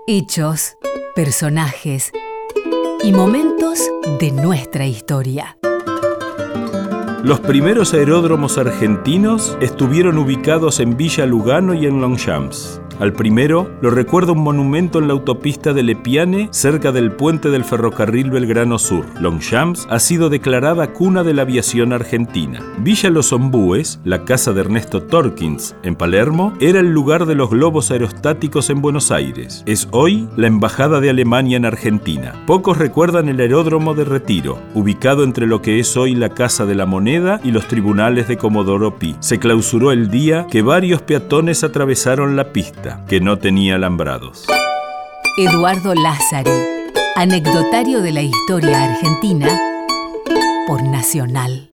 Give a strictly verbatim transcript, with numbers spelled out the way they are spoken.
Hechos, personajes y momentos de nuestra historia. Los primeros aeródromos argentinos estuvieron ubicados en Villa Lugano y en Longchamps. Al primero lo recuerda un monumento en la autopista de Lepiane, cerca del puente del ferrocarril Belgrano Sur. Longchamps ha sido declarada cuna de la aviación argentina. Villa Los Ombúes, la casa de Ernesto Torkins en Palermo, era el lugar de los globos aerostáticos en Buenos Aires. Es hoy la embajada de Alemania en Argentina. Pocos recuerdan el aeródromo de Retiro, ubicado entre lo que es hoy la Casa de la Moneda y los tribunales de Comodoro Pi. Se clausuró el día que varios peatones atravesaron la pista, que no tenía alambrados. Eduardo Lázari, anecdotario de la historia argentina por Nacional.